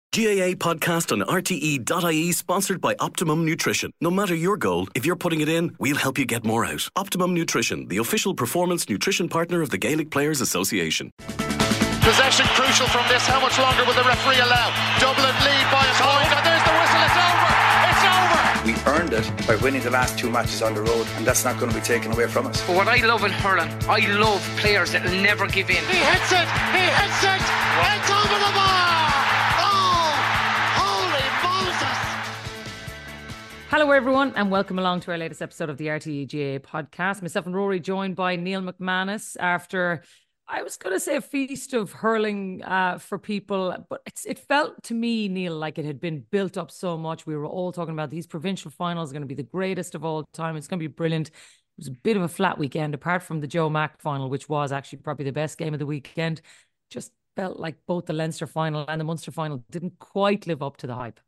GAA podcast on RTE.ie, sponsored by Optimum Nutrition. No matter your goal, if you're putting it in, we'll help you get more out. Optimum Nutrition, the official performance nutrition partner of the Gaelic Players Association. Possession crucial from this. How much longer will the referee allow? Dublin lead by a point, and there's the whistle. It's over. It's over. We earned it by winning the last 2 matches on the road, and that's not going to be taken away from us. But what I love in hurling, I love players that will never give in. He hits it. He hits it. It's over the bar. Hello everyone and welcome along to our latest episode of the RTE GAA podcast. Myself and Rory joined by Neil McManus after, I was going to say, a feast of hurling for people, but it felt to me, Neil, like it had been built up so much. We were all talking about these provincial finals are going to be the greatest of all time. It's going to be brilliant. It was a bit of a flat weekend apart from the Joe Mack final, which was actually probably the best game of the weekend. Just felt like both the Leinster final and the Munster final didn't quite live up to the hype.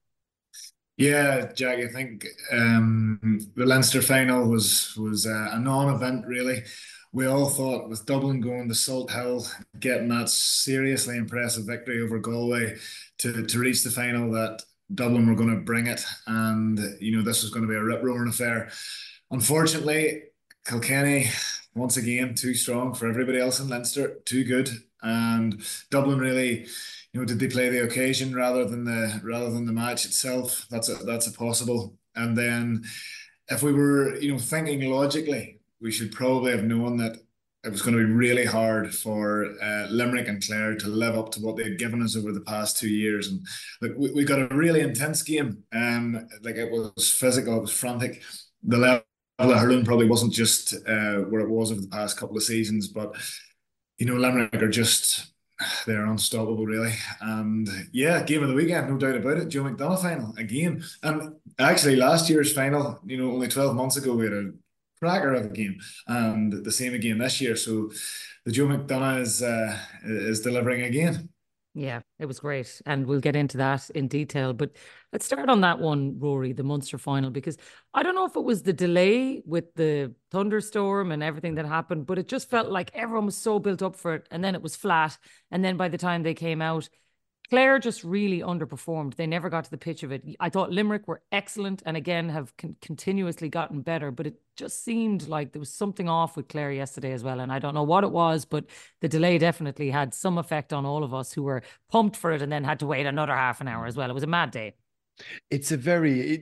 Yeah, Jack, I think the Leinster final was a non-event, really. We all thought with Dublin going to Salt Hill, getting that seriously impressive victory over Galway to reach the final, that Dublin were going to bring it, and this was going to be a rip-roaring affair. Unfortunately, Kilkenny, once again, too strong for everybody else in Leinster, too good, and Dublin really... did they play the occasion rather than the match itself? That's a possible. And then, if we were thinking logically, we should probably have known that it was going to be really hard for Limerick and Clare to live up to what they'd given us over the past 2 years. And we got a really intense game. It was physical, it was frantic. The level of hurling probably wasn't just where it was over the past couple of seasons, but Limerick are just. They're unstoppable, really. And yeah, game of the weekend, no doubt about it. Joe McDonagh final again. And actually, last year's final, only 12 months ago, we had a cracker of a game, and the same again this year. So the Joe McDonagh is delivering again. Yeah, it was great. And we'll get into that in detail. But let's start on that one, Rory, the Munster final, because I don't know if it was the delay with the thunderstorm and everything that happened, but it just felt like everyone was so built up for it. And then it was flat. And then by the time they came out, Clare just really underperformed. They never got to the pitch of it. I thought Limerick were excellent and again have continuously gotten better, but it just seemed like there was something off with Clare yesterday as well. And I don't know what it was, but the delay definitely had some effect on all of us who were pumped for it and then had to wait another half an hour as well. It was a mad day. It's a very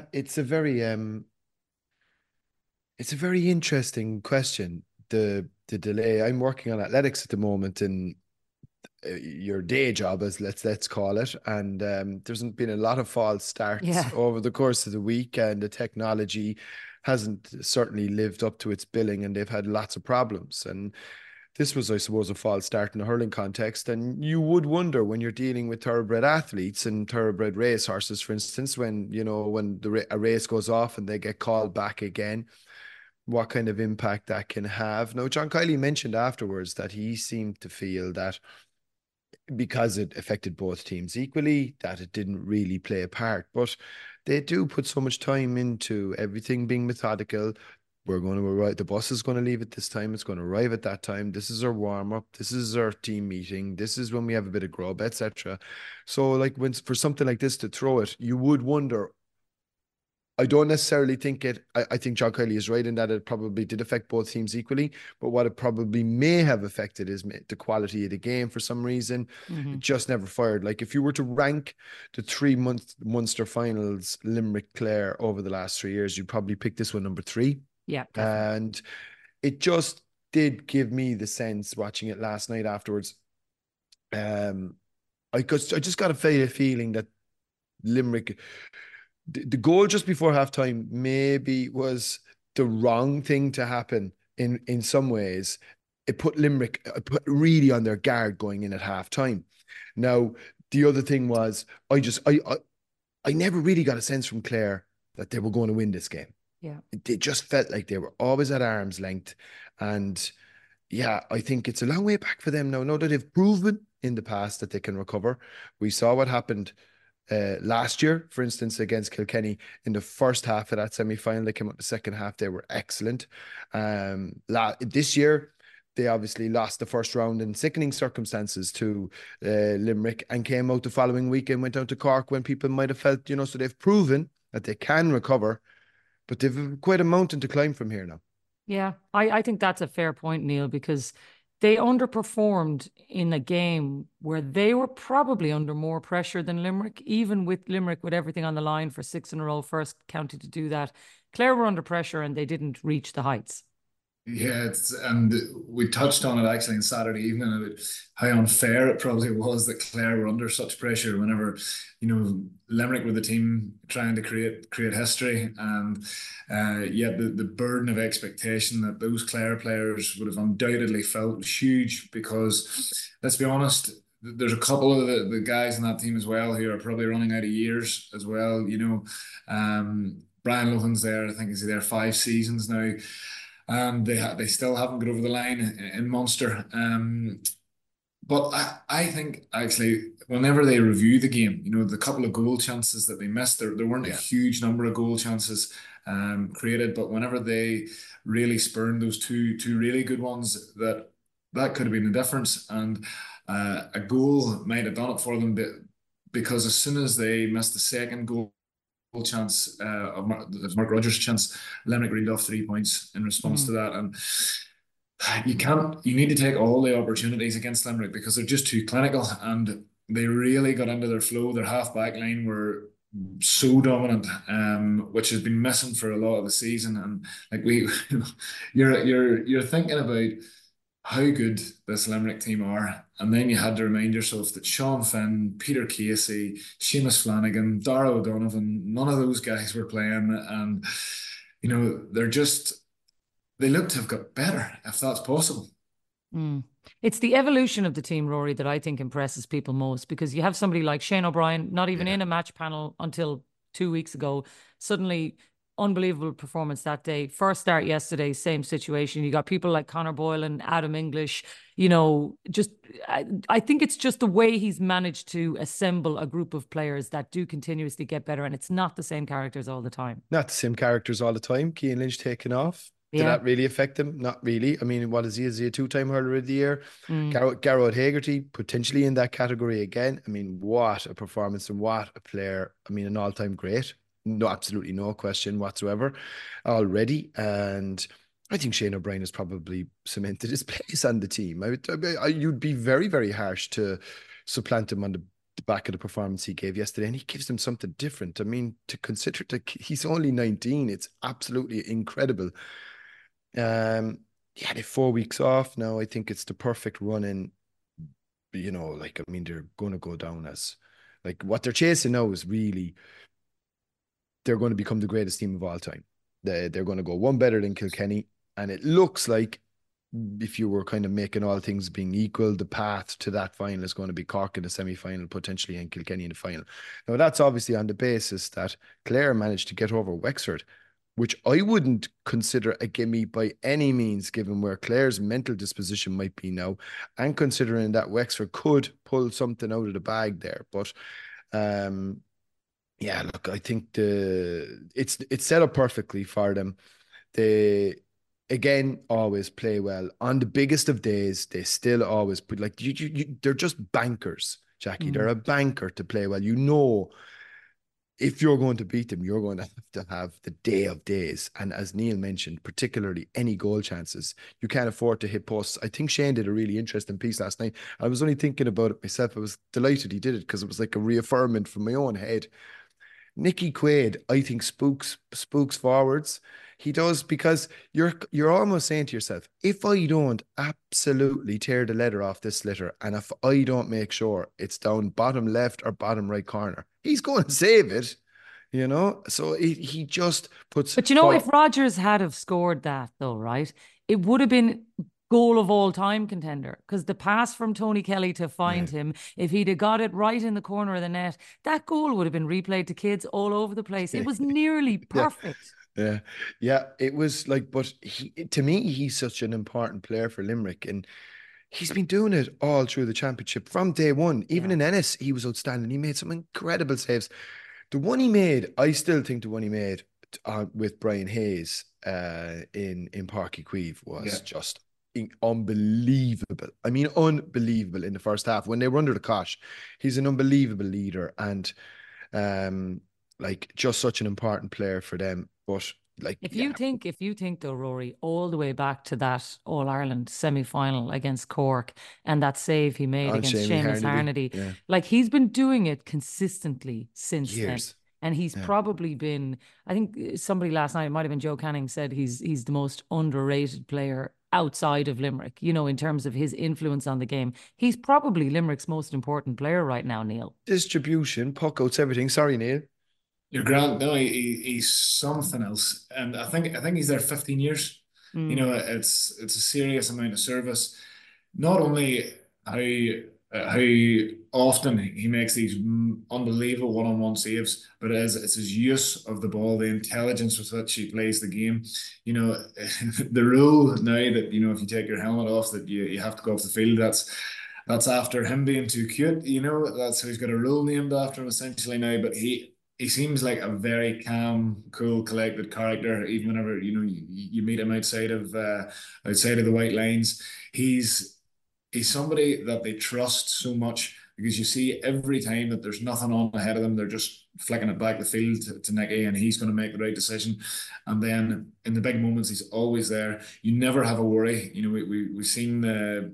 interesting question. The delay. I'm working on athletics at the moment in your day job, as let's call it, and there's been a lot of false starts over the course of the week, and the technology hasn't certainly lived up to its billing, and they've had lots of problems. And this was, I suppose, a false start in a hurling context. And you would wonder when you're dealing with thoroughbred athletes and thoroughbred racehorses, for instance, when a race goes off and they get called back again, what kind of impact that can have. Now, John Kiely mentioned afterwards that he seemed to feel that because it affected both teams equally, that it didn't really play a part. But they do put so much time into everything being methodical. We're going to arrive, the bus is going to leave at this time, it's going to arrive at that time, this is our warm-up, this is our team meeting, this is when we have a bit of grub, etc. So for something like this to throw it, you would wonder. I don't necessarily think I think John Kiely is right in that it probably did affect both teams equally, but what it probably may have affected is the quality of the game for some reason. It just never fired. Like if you were to rank the 3 Munster finals, Limerick, Clare, over the last 3 years, you'd probably pick this one number 3. Yeah. Definitely. And it just did give me the sense watching it last night afterwards. I just got a feeling that Limerick... The goal just before halftime maybe was the wrong thing to happen in some ways. It put Limerick really on their guard going in at halftime. Now, the other thing was I never really got a sense from Clare that they were going to win this game. Yeah. It just felt like they were always at arm's length. And yeah, I think it's a long way back for them now. Now that they've proven in the past that they can recover. We saw what happened last year, for instance, against Kilkenny in the first half of that semi-final. They came out in the second half. They were excellent. This year, they obviously lost the first round in sickening circumstances to Limerick, and came out the following weekend, went down to Cork when people might have felt, so they've proven that they can recover, but they've quite a mountain to climb from here now. Yeah, I think that's a fair point, Neil, because they underperformed in a game where they were probably under more pressure than Limerick, even with Limerick with everything on the line for 6 in a row, first county to do that. Clare were under pressure and they didn't reach the heights. Yeah, and we touched on it actually on Saturday evening about how unfair it probably was that Clare were under such pressure whenever, Limerick were the team trying to create history, and yet the burden of expectation that those Clare players would have undoubtedly felt was huge, because let's be honest, there's a couple of the guys in that team as well who are probably running out of years as well. Brian Lohan's there, I think he's there 5 seasons now. They still haven't got over the line in Munster. But I think actually whenever they review the game, the couple of goal chances that they missed, there weren't a huge number of goal chances created, but whenever they really spurned those two really good ones, that could have been the difference, and a goal might have done it for them, because as soon as they missed the second goal chance of Mark Rogers' chance, Limerick reeled off 3 points in response to that. And you need to take all the opportunities against Limerick, because they're just too clinical, and they really got into their flow. Their half back line were so dominant, which has been missing for a lot of the season. And like you're thinking about how good this Limerick team are, and then you had to remind yourself that Sean Finn, Peter Casey, Seamus Flanagan, Dara O'Donovan, none of those guys were playing, and they look to have got better, if that's possible. It's the evolution of the team, Rory, that I think impresses people most, because you have somebody like Shane O'Brien, not even in a match panel until 2 weeks ago, suddenly unbelievable performance that day. First start yesterday, same situation. You got people like Conor Boyle and Adam English, I think it's just the way he's managed to assemble a group of players that do continuously get better, and it's not the same characters all the time. Not the same characters all the time. Cian Lynch taking off. Did that really affect him? Not really. I mean, what is he? Is he a 2-time hurler of the year? Garrod Hagerty, potentially in that category again. I mean, what a performance and what a player. I mean, an all-time great. No, absolutely no question whatsoever already. And I think Shane O'Brien has probably cemented his place on the team. You'd be very, very harsh to supplant him on the back of the performance he gave yesterday, and he gives them something different. I mean, to consider that he's only 19, it's absolutely incredible. They're 4 weeks off now. I think it's the perfect run in. They're going to go down as, what they're chasing now is really, they're going to become the greatest team of all time. They're going to go one better than Kilkenny, and it looks like, if you were kind of making all things being equal, the path to that final is going to be Cork in the semi-final, potentially, and Kilkenny in the final. Now, that's obviously on the basis that Clare managed to get over Wexford, which I wouldn't consider a gimme by any means, given where Clare's mental disposition might be now, and considering that Wexford could pull something out of the bag there. But look, I think it's set up perfectly for them. They, again, always play well. On the biggest of days, they still always put, they're just bankers, Jackie. They're a banker to play well. If you're going to beat them, you're going to have the day of days. And as Neil mentioned, particularly any goal chances, you can't afford to hit posts. I think Shane did a really interesting piece last night. I was only thinking about it myself. I was delighted he did it, because it was like a reaffirmment from my own head. Nicky Quaid, I think, spooks forwards. He does, because you're almost saying to yourself, if I don't absolutely tear the leather off this litter, and if I don't make sure it's down bottom left or bottom right corner, he's going to save it, So he just puts. But if Rogers had have scored that, though, right, it would have been goal of all time contender, because the pass from Tony Kelly to find him, if he'd have got it right in the corner of the net, that goal would have been replayed to kids all over the place. It was nearly perfect. Yeah, it was but to me, he's such an important player for Limerick, and he's been doing it all through the championship from day one. Even in Ennis, he was outstanding. He made some incredible saves. I still think the one he made with Brian Hayes in Páirc Uí Chaoimh was just unbelievable. I mean, unbelievable in the first half when they were under the cosh. He's an unbelievable leader and like just such an important player for them. But like, if you think though, Rory, all the way back to that All Ireland semi-final against Cork and that save he made against Seamus Harnedy, like he's been doing it consistently since years. Then. And he's probably been, I think somebody last night, it might have been Joe Canning, said he's the most underrated player outside of Limerick, you know, in terms of his influence on the game. He's probably Limerick's most important player right now, Neil. Distribution, puck outs, everything. Sorry, Neil. You're grand. No, he's something else. And I think he's there 15 years. You know, it's a serious amount of service. Not only how often he makes these unbelievable one-on-one saves, but it's his use of the ball, the intelligence with which he plays the game. You know, the rule now that, you know, if you take your helmet off, that you have to go off the field, that's after him being too cute. You know, that's how he's got a rule named after him essentially now. But he seems like a very calm, cool, collected character. Even whenever, you know, you meet him outside of the white lines, he's somebody that they trust so much, because you see every time that there's nothing on ahead of them, they're just flicking it back the field to Nicky, and he's going to make the right decision. And then in the big moments, he's always there. You never have a worry. You know, we've seen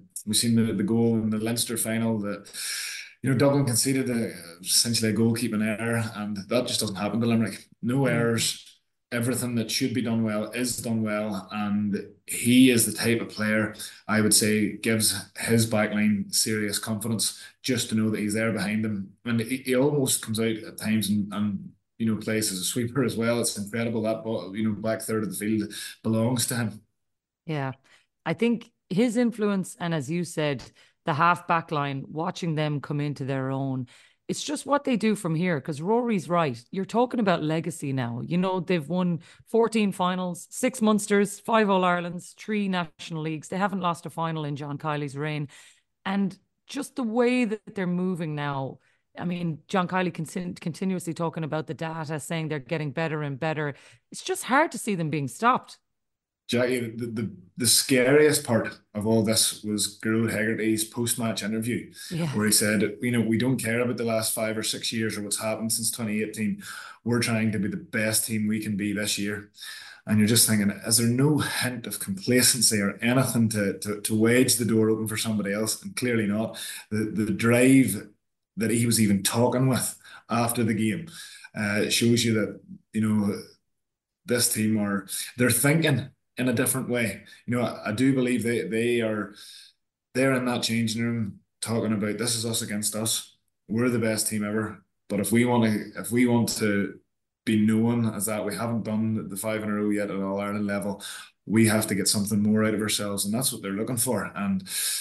the goal in the Leinster final that, you know, Dublin conceded essentially a goalkeeping error, and that just doesn't happen to Limerick. No errors. Everything that should be done well is done well, and he is the type of player, I would say, gives his backline serious confidence just to know that he's there behind them. And he almost comes out at times and you know, plays as a sweeper as well. It's incredible that ball, you know, back third of the field belongs to him. Yeah, I think his influence, and as you said, the half back line, watching them come into their own. It's just what they do from here, because Rory's right. You're talking about legacy now. You know, they've won 14 finals, 6 Munsters, 5 All-Irelands, 3 National Leagues. They haven't lost a final in John Kiley's reign. And just the way that they're moving now, I mean, John Kiley continuously talking about the data, saying they're getting better and better. It's just hard to see them being stopped. Jackie, the scariest part of all this was Gearóid Hegarty's post-match interview, where he said, you know, we don't care about the last 5 or 6 years or what's happened since 2018. We're trying to be the best team we can be this year. And you're just thinking, is there no hint of complacency or anything to wedge the door open for somebody else? And clearly not. The drive that he was even talking with after the game shows you that, you know, this team they're thinking in a different way. You know, I do believe they're in that changing room talking about, this is us against us. We're the best team ever. But if we want to be known as that, we haven't done the 5 in a row yet at All Ireland level. We have to get something more out of ourselves, and that's what they're looking for. And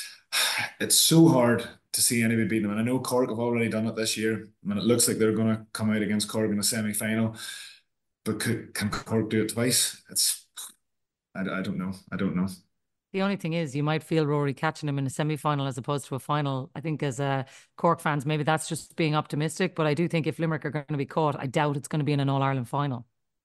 it's so hard to see anybody beating them. And I know Cork have already done it this year, and it looks like they're going to come out against Cork in a semi-final. But can Cork do it twice? I don't know. The only thing is, you might feel Rory catching him in a semi-final as opposed to a final. I think as Cork fans, maybe that's just being optimistic. But I do think if Limerick are going to be caught, I doubt it's going to be in an All-Ireland final.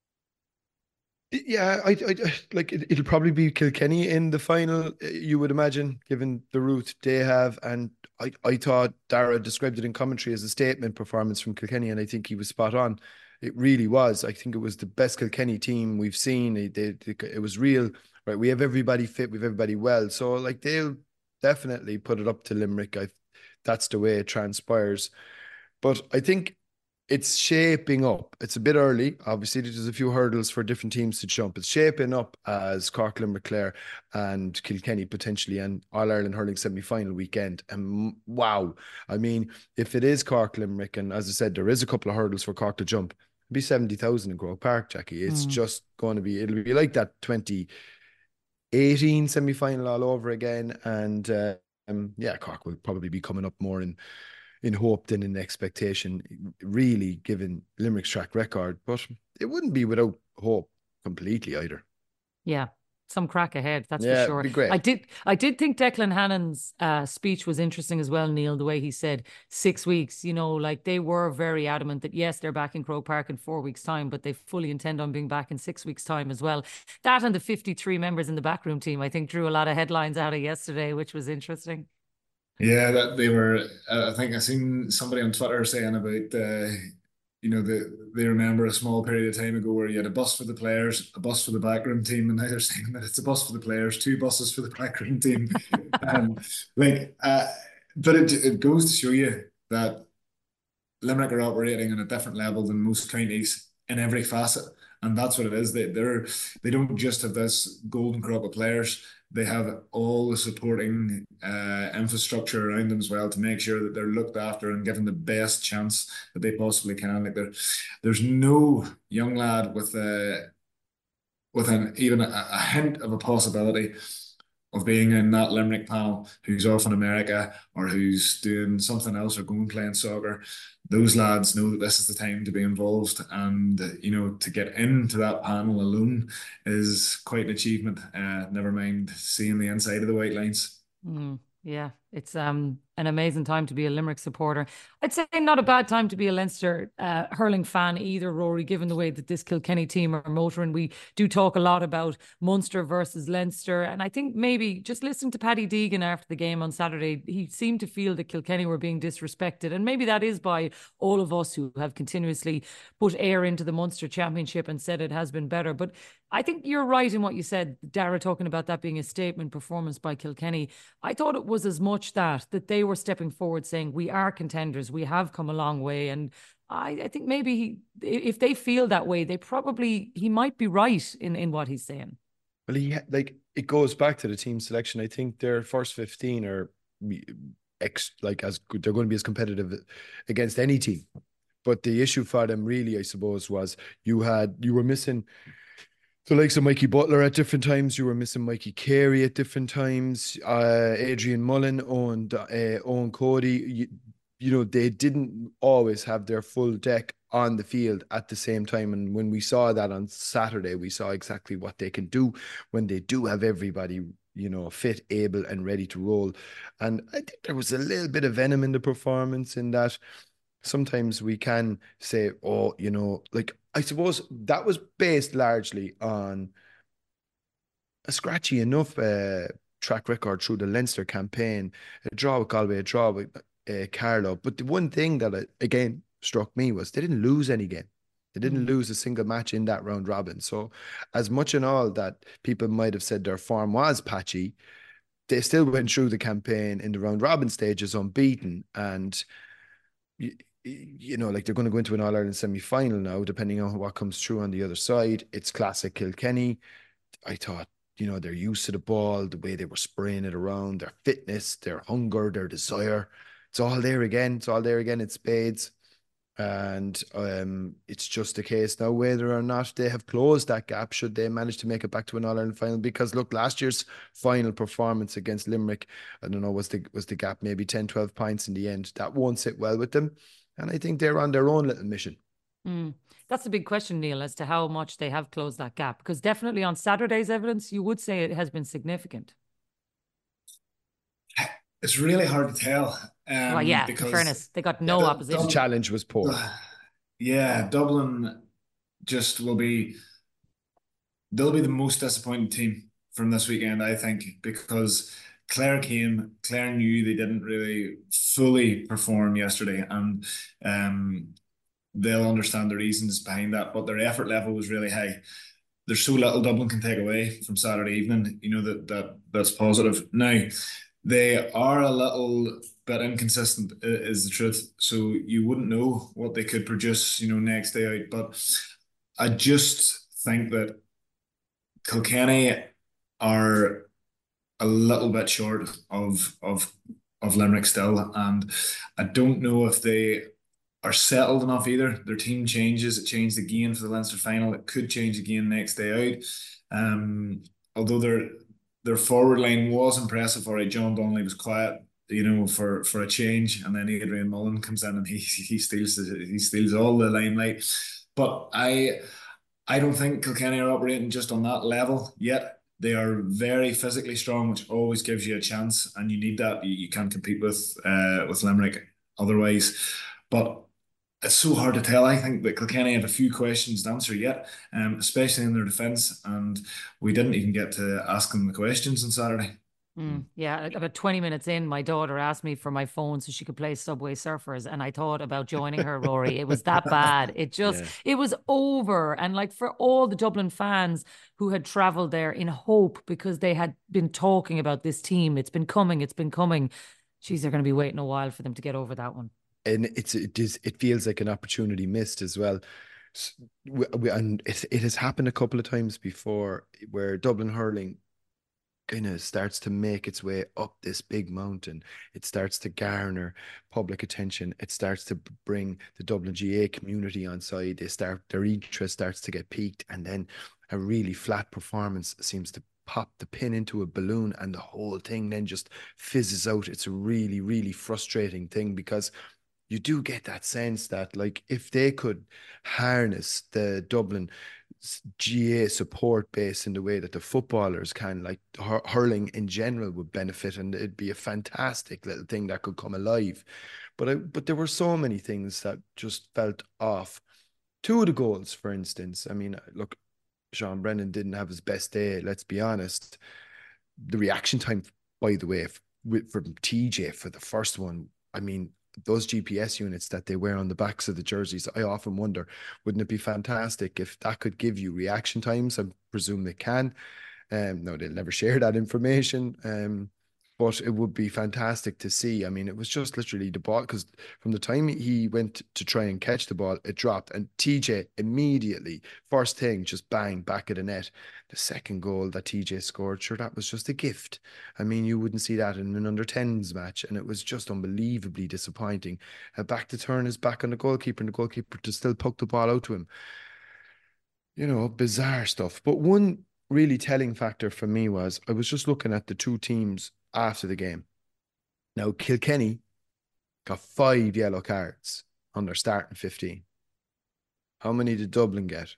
Yeah, I like it'll probably be Kilkenny in the final, you would imagine, given the route they have. And I thought Dara described it in commentary as a statement performance from Kilkenny, and I think he was spot on. It really was. I think it was the best Kilkenny team we've seen. It was real, right? We have everybody fit, we have everybody well. So like they'll definitely put it up to Limerick. That's the way it transpires. But I think it's shaping up. It's a bit early. Obviously, there's a few hurdles for different teams to jump. It's shaping up as Cork, Limerick, Clare and Kilkenny potentially an All-Ireland hurling semi-final weekend. And wow, I mean, if it is Cork, Limerick, and as I said, there is a couple of hurdles for Cork to jump, it'll be 70,000 in Croke Park, Jackie. It's just going to be, it'll be like that 2018 semi-final all over again. And yeah, Cork will probably be coming up more in hope than in expectation, really, given Limerick's track record. But it wouldn't be without hope completely either. Yeah. some crack ahead, that's for sure. Be great. I did think Declan Hannon's speech was interesting as well, Neil, the way he said 6 weeks, you know, like they were very adamant that yes, they're back in Croke Park in 4 weeks' time, but they fully intend on being back in 6 weeks' time as well. That and the 53 members in the backroom team, I think, drew a lot of headlines out of yesterday, which was interesting. Yeah, that they were. I think I seen somebody on Twitter saying about you know, they remember a small period of time ago where you had a bus for the players, a bus for the backroom team, and now they're saying that it's a bus for the players, 2 buses for the backroom team. Like, but it goes to show you that Limerick are operating on a different level than most counties in every facet, and that's what it is. They don't just have this golden crop of players. They have all the supporting infrastructure around them as well to make sure that they're looked after and given the best chance that they possibly can. Like there's no young lad with even a hint of a possibility of being in that Limerick panel who's off in America or who's doing something else or going playing soccer. Those lads know that this is the time to be involved, and you know, to get into that panel alone is quite an achievement. Never mind seeing the inside of the white lines. Yeah, it's an amazing time to be a Limerick supporter. I'd say not a bad time to be a Leinster hurling fan either, Rory, given the way that this Kilkenny team are motoring. We do talk a lot about Munster versus Leinster, and I think maybe just listening to Paddy Deegan after the game on Saturday, he seemed to feel that Kilkenny were being disrespected, and maybe that is by all of us who have continuously put air into the Munster Championship and said it has been better. But I think you're right in what you said, Dara, talking about that being a statement performance by Kilkenny. I thought it was as much that they were stepping forward saying, we are contenders, we have come a long way. And I think maybe if they feel that way, he might be right in what he's saying. Well, it goes back to the team selection. I think their first 15 are as good. They're going to be as competitive against any team. But the issue for them really, I suppose, was you were missing the likes of Mikey Butler at different times. You were missing Mikey Carey at different times. Adrian Mullen, Owen Cody. You know, they didn't always have their full deck on the field at the same time. And when we saw that on Saturday, we saw exactly what they can do when they do have everybody, you know, fit, able, and ready to roll. And I think there was a little bit of venom in the performance in that. Sometimes we can say, oh, you know, like, I suppose that was based largely on a scratchy enough track record through the Leinster campaign, a draw with Galway, a draw with Carlow. But the one thing that, again, struck me was they didn't lose any game. They didn't lose a single match in that round robin. So as much and all that people might have said their form was patchy, they still went through the campaign in the round robin stages unbeaten. And you know, like, they're going to go into an All-Ireland semi-final now, depending on what comes through on the other side. It's classic Kilkenny. I thought, you know, their use of the ball, the way they were spraying it around, their fitness, their hunger, their desire, it's all there again. It's all there again in spades. And it's just a case now whether or not they have closed that gap should they manage to make it back to an All-Ireland final. Because look, last year's final performance against Limerick, I don't know, was the gap maybe 10, 12 points in the end. That won't sit well with them. And I think they're on their own little mission. That's the big question, Neil, as to how much they have closed that gap. Because definitely on Saturday's evidence, you would say it has been significant. It's really hard to tell. Well, yeah, in fairness, they got no opposition. The challenge was poor. Yeah, Dublin they'll be the most disappointing team from this weekend, I think, because Clare knew they didn't really fully perform yesterday, and they'll understand the reasons behind that, but their effort level was really high. There's so little Dublin can take away from Saturday evening, you know, that's positive. Now, they are a little bit inconsistent, is the truth. So you wouldn't know what they could produce, you know, next day out. But I just think that Kilkenny are a little bit short of Limerick still, and I don't know if they are settled enough either. Their team changes. It changed again for the Leinster final. It could change again next day out. Although their forward line was impressive. All right, John Donnelly was quiet, you know, for a change, and then Adrian Mullen comes in and he steals all the limelight. But I don't think Kilkenny are operating just on that level yet. They are very physically strong, which always gives you a chance, and you need that. You can't compete with Limerick otherwise. But it's so hard to tell. I think that Kilkenny have a few questions to answer yet, especially in their defence, and we didn't even get to ask them the questions on Saturday. Yeah, about 20 minutes in, my daughter asked me for my phone so she could play Subway Surfers, and I thought about joining her, Rory. It was that bad. It just, it was over. And like for all the Dublin fans who had travelled there in hope because they had been talking about this team, it's been coming, it's been coming. Geez, they're going to be waiting a while for them to get over that one. And it feels like an opportunity missed as well. And it has happened a couple of times before where Dublin hurling kind of starts to make its way up this big mountain. It starts to garner public attention. It starts to bring the Dublin GA community on side. Their interest starts to get piqued, and then a really flat performance seems to pop the pin into a balloon, and the whole thing then just fizzes out. It's a really, really frustrating thing, because you do get that sense that, like, if they could harness the Dublin GA support base in the way that the footballers can, like hurling in general would benefit, and it'd be a fantastic little thing that could come alive. But there were so many things that just felt off. Two of the goals, for instance, I mean, look, Sean Brennan didn't have his best day, let's be honest. The reaction time, by the way, from TJ for the first one, I mean, those GPS units that they wear on the backs of the jerseys, I often wonder, wouldn't it be fantastic if that could give you reaction times? I presume they can. No, they'll never share that information. But it would be fantastic to see. I mean, it was just literally the ball, because from the time he went to try and catch the ball, it dropped, and TJ immediately, first thing, just bang, back of the net. The second goal that TJ scored, sure, that was just a gift. I mean, you wouldn't see that in an under-10s match, and it was just unbelievably disappointing. Back to turn his back on the goalkeeper, and the goalkeeper to still poke the ball out to him. You know, bizarre stuff. But one really telling factor for me was, I was just looking at the two teams after the game. Now, Kilkenny got 5 yellow cards on their starting 15. How many did Dublin get?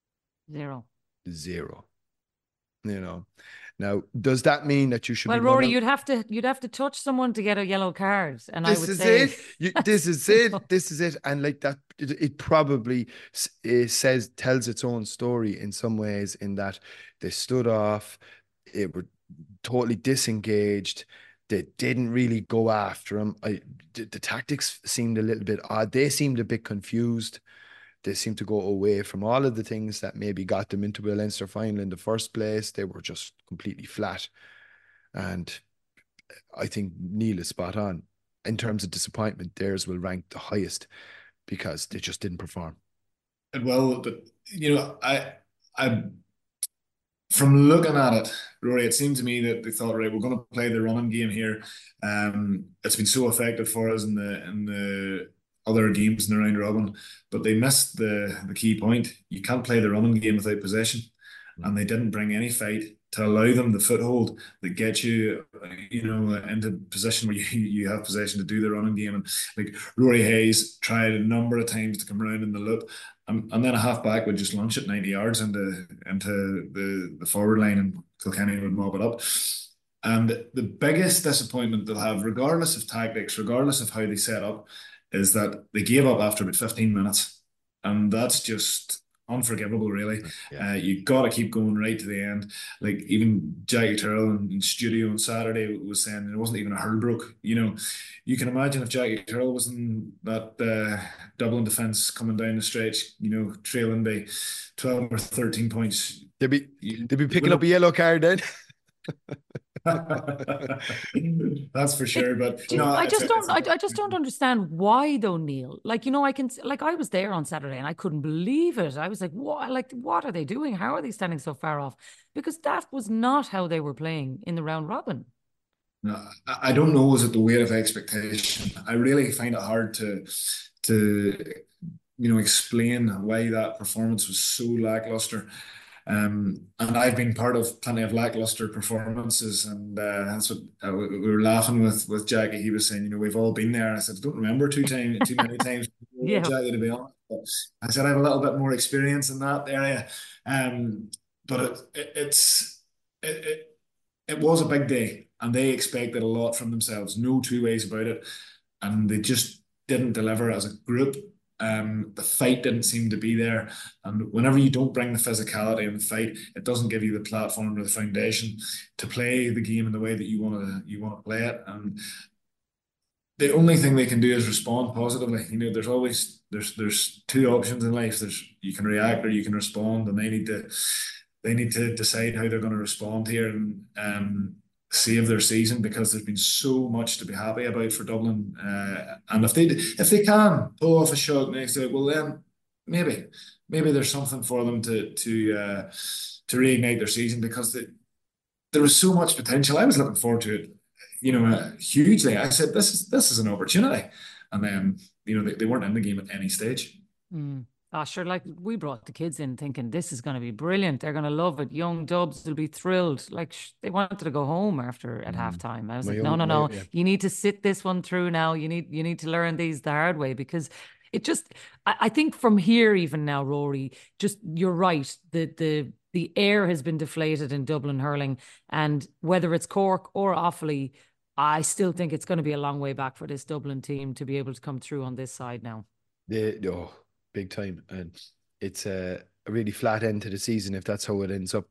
0. 0. You know, now, does that mean that you should? Well, Rory, you'd have to touch someone to get a yellow card, and I would say this is it. This is it, and like that, it probably tells its own story in some ways, in that they stood off, it were totally disengaged. They didn't really go after him. The tactics seemed a little bit odd. They seemed a bit confused. They seemed to go away from all of the things that maybe got them into a Leinster final in the first place. They were just completely flat. And I think Neil is spot on. In terms of disappointment, theirs will rank the highest, because they just didn't perform. Well, but you know, I from looking at it, Rory, it seemed to me that they thought, right, we're going to play the running game here. It's been so effective for us in the other games in the round robin, but they missed the key point. You can't play the running game without possession, and they didn't bring any fight to allow them the foothold that gets you, into position where you have possession to do the running game. And like Rory Hayes tried a number of times to come around in the loop, and then a half back would just launch it 90 yards into the forward line, and Kilkenny would mob it up. And the biggest disappointment they'll have, regardless of tactics, regardless of how they set up, is that they gave up after about 15 minutes. And that's just unforgivable, really. Yeah. You got to keep going right to the end. Like even Jackie Tyrrell in studio on Saturday was saying it wasn't even a hurl broke. You know, you can imagine if Jackie Tyrrell was in that Dublin defence coming down the stretch, you know, trailing by 12 or 13 points. They'd be picking up a yellow card then. That's for sure. But you know, I just don't understand why though, Neil. Like, you know, I was there on Saturday and I couldn't believe it. I was like, what are they doing? How are they standing so far off? Because that was not how they were playing in the round robin. No, I don't know. Is it the weight of expectation? I really find it hard to explain why that performance was so lackluster. And I've been part of plenty of lackluster performances, and that's what we were laughing with Jackie. He was saying, you know, we've all been there. I said, I don't remember too many times, yeah. Jackie, to be honest. But I said I have a little bit more experience in that area. But it's it was a big day, and they expected a lot from themselves. No two ways about it, and they just didn't deliver as a group. The fight didn't seem to be there, and whenever you don't bring the physicality in the fight, it doesn't give you the platform or the foundation to play the game in the way that you want to play it. And the only thing they can do is respond positively. There's always there's two options in life. There's you can react or you can respond, and they need to decide how they're going to respond here and save their season, because there's been so much to be happy about for Dublin. And if they can pull off a shot next to it, well then maybe there's something for them to reignite their season, because there was so much potential. I was looking forward to it, hugely. I said this is an opportunity, and then they weren't in the game at any stage. Oh, sure. Like, we brought the kids in thinking this is going to be brilliant. They're going to love it. Young Dubs will be thrilled. Like, they wanted to go home at halftime. I was like, no. Yeah. You need to sit this one through now. You need to learn these the hard way, because it just, I think from here even now, Rory, just, you're right. The air has been deflated in Dublin hurling, and whether it's Cork or Offaly, I still think it's going to be a long way back for this Dublin team to be able to come through on this side now. Big time, and it's a really flat end to the season if that's how it ends up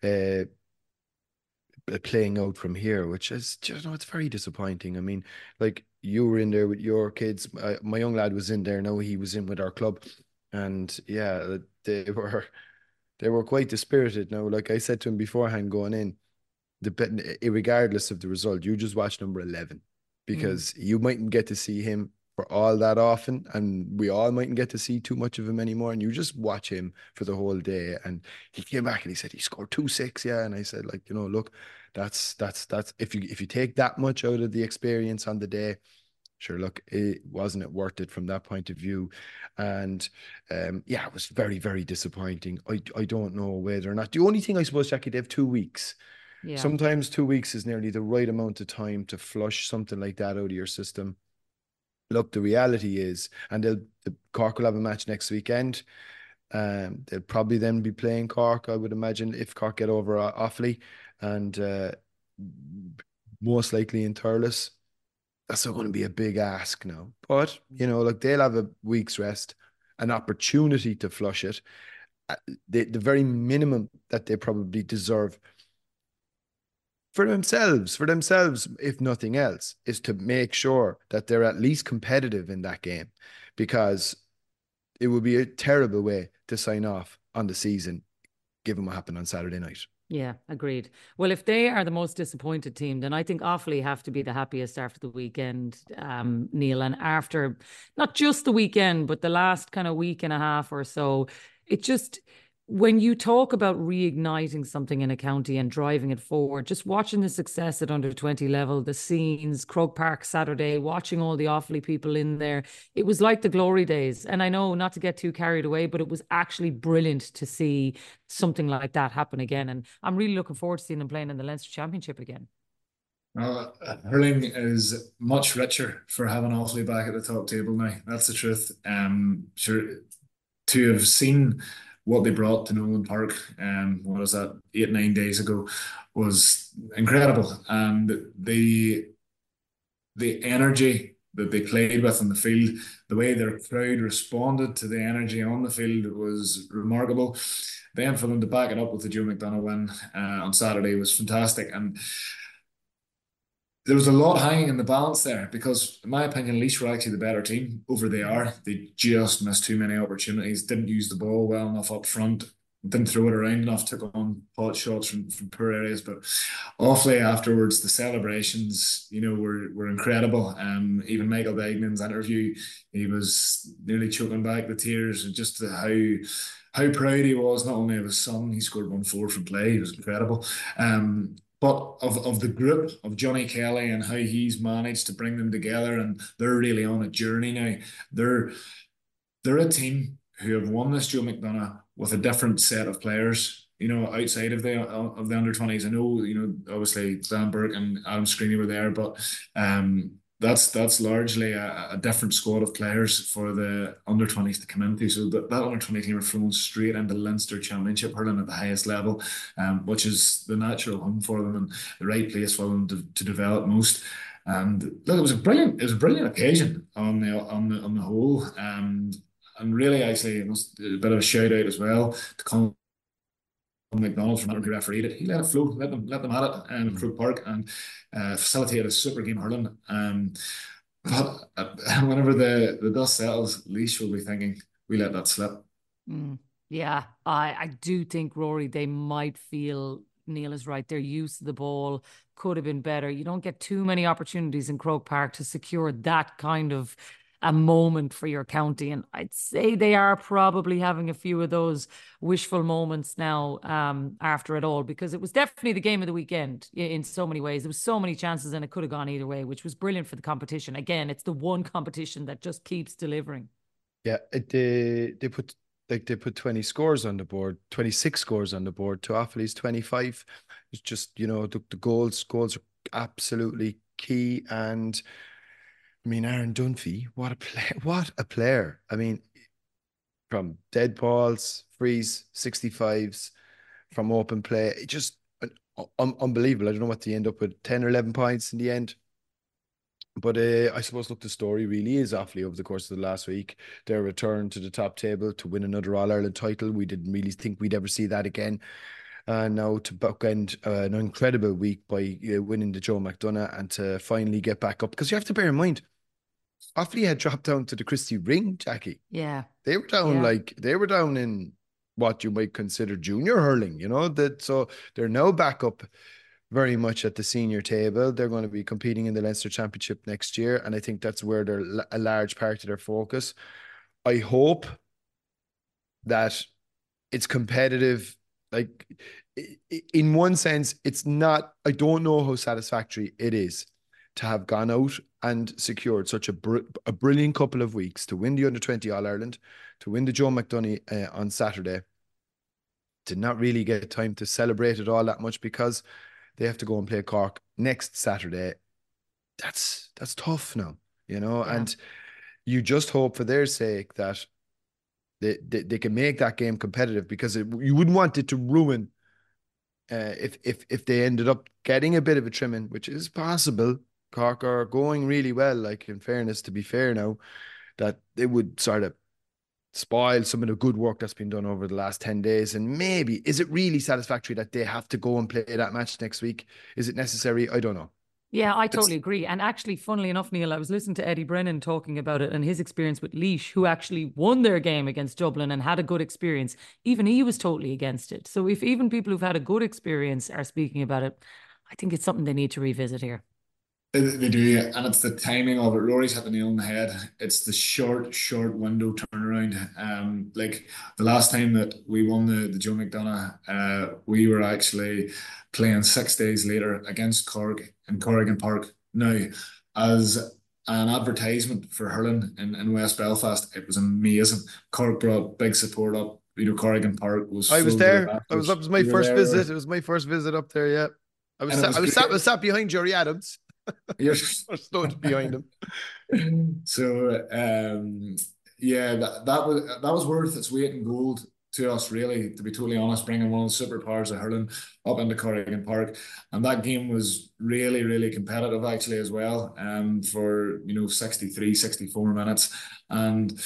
playing out from here, which is it's very disappointing. I mean, like, you were in there with your kids. My young lad was in there. Now he was in with our club, and yeah, they were quite dispirited. Now, like I said to him beforehand going in, regardless of the result, you just watch number 11, because you mightn't get to see him for all that often, and we all mightn't get to see too much of him anymore, and you just watch him for the whole day. And he came back and he said he scored 2-6, yeah. And I said, like, look, that's if you take that much out of the experience on the day, sure, look, wasn't it worth it from that point of view? And it was very, very disappointing. I don't know whether or not, the only thing, I suppose, Jackie, they have 2 weeks. Yeah. Sometimes 2 weeks is nearly the right amount of time to flush something like that out of your system. Look, the reality is, and the Cork will have a match next weekend. They'll probably then be playing Cork, I would imagine, if Cork get over Offaly, and most likely in Thurles. That's not going to be a big ask now. But, like, they'll have a week's rest, an opportunity to flush it. The very minimum that they probably deserve for themselves, if nothing else, is to make sure that they're at least competitive in that game, because it would be a terrible way to sign off on the season, given what happened on Saturday night. Yeah, agreed. Well, if they are the most disappointed team, then I think Offaly have to be the happiest after the weekend, Neil, and after not just the weekend, but the last kind of week and a half or so. It just, when you talk about reigniting something in a county and driving it forward, just watching the success at under 20 level, the scenes, Croke Park Saturday, watching all the Offaly people in there, it was like the glory days. And I know, not to get too carried away, but it was actually brilliant to see something like that happen again. And I'm really looking forward to seeing them playing in the Leinster Championship again. Well, hurling is much richer for having Offaly back at the top table now. That's the truth. Sure, to have seen what they brought to Nolan Park, what was that, 8-9 days ago, was incredible. And the energy that they played with on the field, the way their crowd responded to the energy on the field, was remarkable. Then for them to back it up with the Joe McDonagh win on Saturday was fantastic. And there was a lot hanging in the balance there, because, in my opinion, Laois were actually the better team over they are. They just missed too many opportunities, didn't use the ball well enough up front, didn't throw it around enough, took on pot shots from poor areas. But Offaly afterwards, the celebrations, were incredible. Even Michael Degnan's interview, he was nearly choking back the tears, and just how proud he was, not only of his son, he scored 1-4 from play, he was incredible. But of the group of Johnny Kelly and how he's managed to bring them together, and they're really on a journey now. They're a team who have won this Joe McDonagh with a different set of players, outside of the under 20s. I know, obviously Dan Burke and Adam Screeney were there, but that's largely a different squad of players for the under 20s to come into. So that under 20 team are thrown straight into Leinster Championship hurling at the highest level, which is the natural home for them and the right place for them to develop most. And look, it was a brilliant occasion on the whole. And really, actually, it was a bit of a shout out as well to Colin McDonald from who refereed it. He let it flow, let them at it in Croke Park, and facilitated a super game hurling. But whenever the dust settles, Laois will be thinking, we let that slip. Yeah, I do think, Rory, they might feel Neil is right. Their use of the ball could have been better. You don't get too many opportunities in Croke Park to secure that kind of a moment for your county. And I'd say they are probably having a few of those wishful moments now after it all, because it was definitely the game of the weekend in so many ways. There was so many chances and it could have gone either way, which was brilliant for the competition. Again, it's the one competition that just keeps delivering. Yeah, they put 20 scores on the board, 26 scores on the board to Offaly's 25. It's just, the goals are absolutely key. And I mean, Aaron Dunphy, what a player. I mean, from dead balls, frees, 65s, from open play, just unbelievable. I don't know what they end up with, 10 or 11 points in the end. But I suppose, look, the story really is Offaly over the course of the last week. Their return to the top table to win another All-Ireland title. We didn't really think we'd ever see that again. Now to bookend an incredible week by winning the Joe McDonagh and to finally get back up. Because you have to bear in mind, Offaly had dropped down to the Christie Ring, Jackie. Yeah. They were down in what you might consider junior hurling, so they're now back up very much at the senior table. They're going to be competing in the Leinster Championship next year, and I think that's where they're a large part of their focus. I hope that it's competitive. Like, in one sense, it's not, I don't know how satisfactory it is to have gone out and secured such a brilliant couple of weeks to win the Under-20 All-Ireland, to win the Joe McDonagh on Saturday, to not really get time to celebrate it all that much because they have to go and play Cork next Saturday. That's tough now, and you just hope for their sake that they can make that game competitive, because you wouldn't want it to ruin if they ended up getting a bit of a trimming, which is possible. Cork are going really well, like, in fairness, to be fair now, that they would sort of spoil some of the good work that's been done over the last 10 days. And maybe, is it really satisfactory that they have to go and play that match next week? Is it necessary? I don't know. Yeah, I totally agree. And actually, funnily enough, Neil, I was listening to Eddie Brennan talking about it and his experience with Laois, who actually won their game against Dublin and had a good experience. Even he was totally against it. So if even people who've had a good experience are speaking about it, I think it's something they need to revisit here. They do, and it's the timing of it. Rory's hit the nail on the head. It's the short window turnaround. Like the last time that we won the Joe McDonagh, we were actually playing 6 days later against Cork in Corrigan Park. Now, as an advertisement for hurling in West Belfast, it was amazing. Cork brought big support up. Corrigan Park was. I was there. It was my first visit. It was my first visit up there. Yeah, I was sat behind Jerry Adams. You're stood behind him. So that was worth its weight in gold to us, really, to be totally honest, bringing one of the superpowers of hurling up into Corrigan Park. And that game was really, really competitive actually as well, for 63, 64 minutes. And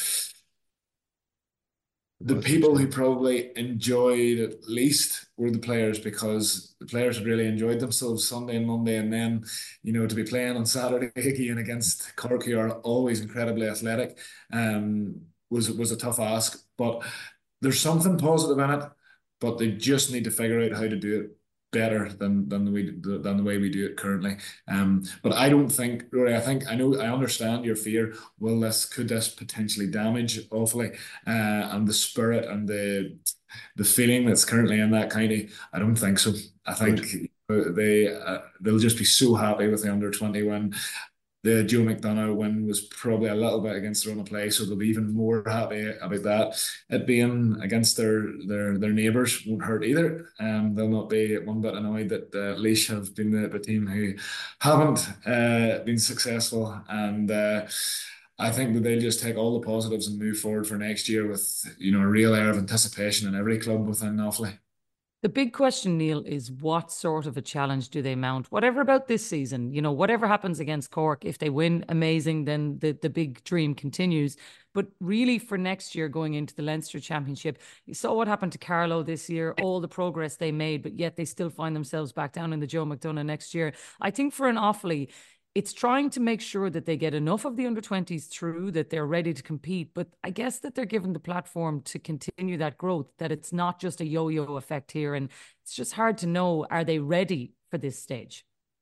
the people who probably enjoyed it least were the players, because the players had really enjoyed themselves Sunday and Monday, and then to be playing on Saturday again against Cork, who are always incredibly athletic, was a tough ask. But there's something positive in it, but they just need to figure out how to do it better than the way we do it currently. But I don't think, Rory, I understand your fear. Could this potentially damage Offaly and the spirit and the feeling that's currently in that county? I don't think so. I think they'll just be so happy with the Under-20 win. the Joe McDonough win was probably a little bit against their own play, so they'll be even more happy about that. It being against their neighbours won't hurt either. They'll not be one bit annoyed that Laois have been the team who haven't been successful, and I think that they'll just take all the positives and move forward for next year with a real air of anticipation in every club within Offaly. The big question, Neil, is what sort of a challenge do they mount? Whatever about this season, whatever happens against Cork, if they win, amazing, then the big dream continues. But really for next year, going into the Leinster Championship, you saw what happened to Carlow this year, all the progress they made, but yet they still find themselves back down in the Joe McDonough next year. I think for an Offaly, it's trying to make sure that they get enough of the under-20s through, that they're ready to compete. But I guess that they're given the platform to continue that growth, that it's not just a yo-yo effect here. And it's just hard to know, are they ready for this stage?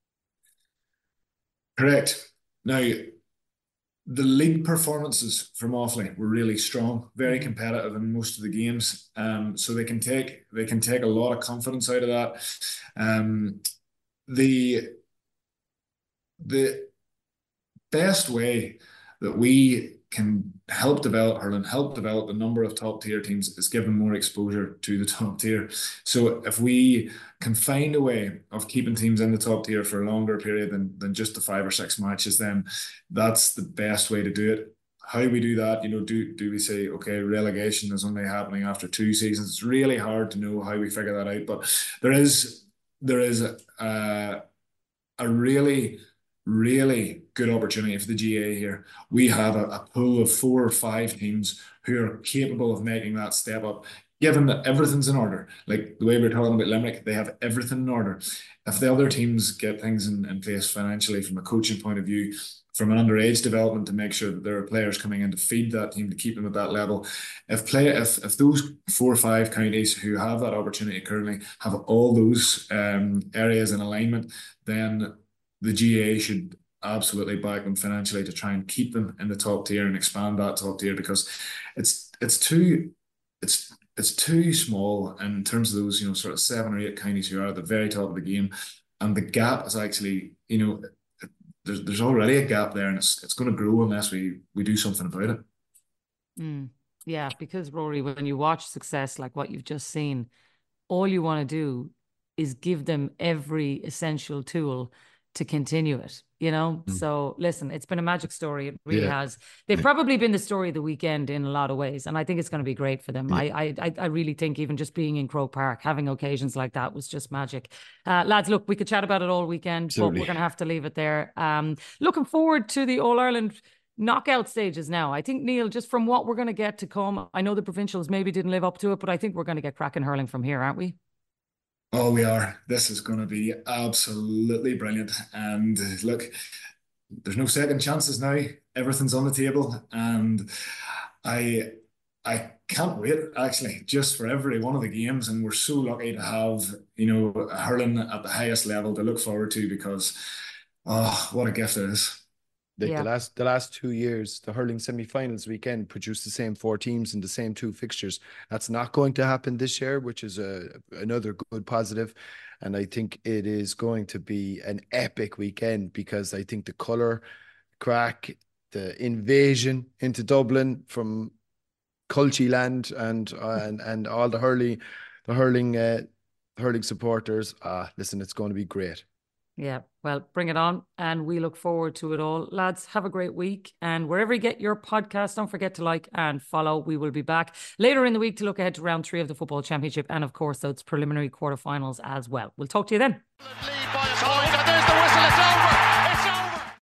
Correct. Now, the league performances from Offaly were really strong, very competitive in most of the games. So they can take a lot of confidence out of that. The best way that we can help develop hurling, help develop a number of top tier teams is give them more exposure to the top tier. So if we can find a way of keeping teams in the top tier for a longer period than just the 5 or 6 matches, then that's the best way to do it. How we do that, do we say, okay, relegation is only happening after 2 seasons? It's really hard to know how we figure that out, but there is a really good opportunity for the GA here. We have a pool of 4 or 5 teams who are capable of making that step up, given that everything's in order. Like the way we're talking about Limerick, they have everything in order. If the other teams get things in place financially, from a coaching point of view, from an underage development to make sure that there are players coming in to feed that team to keep them at that level. If those 4 or 5 counties who have that opportunity currently have all those areas in alignment, then the GA should absolutely back them financially to try and keep them in the top tier and expand that top tier, because it's too small in terms of those sort of 7 or 8 counties who are at the very top of the game, and the gap is actually there's already a gap there, and it's going to grow unless we do something about it. Yeah, because Rory, when you watch success like what you've just seen, all you want to do is give them every essential tool to continue it, So listen, it's been a magic story. It really has. They've probably been the story of the weekend in a lot of ways, and I think it's going to be great for them. I really think even just being in Croke Park, having occasions like that was just magic. Lads, look, we could chat about it all weekend, Absolutely. But we're going to have to leave it there. Looking forward to the All-Ireland knockout stages now. I think, Neil, just from what we're going to get to come, I know the provincials maybe didn't live up to it, but I think we're going to get cracking hurling from here, aren't we? Oh, we are. This is going to be absolutely brilliant. And look, there's no second chances now. Everything's on the table. And I can't wait, actually, just for every one of the games. And we're so lucky to have, hurling at the highest level to look forward to, because, what a gift it is. The last 2 years, the hurling semi-finals weekend produced the same 4 teams in the same 2 fixtures. That's not going to happen this year, which is another good positive. And I think it is going to be an epic weekend, because I think the colour, crack, the invasion into Dublin from Culchie land and all the hurling supporters. Listen, it's going to be great. Yeah, well, bring it on, and we look forward to it all. Lads, have a great week, and wherever you get your podcast, don't forget to like and follow. We will be back later in the week to look ahead to round 3 of the Football Championship, and of course those preliminary quarterfinals as well. We'll talk to you then. Lead by a point, and there's the whistle, it's over.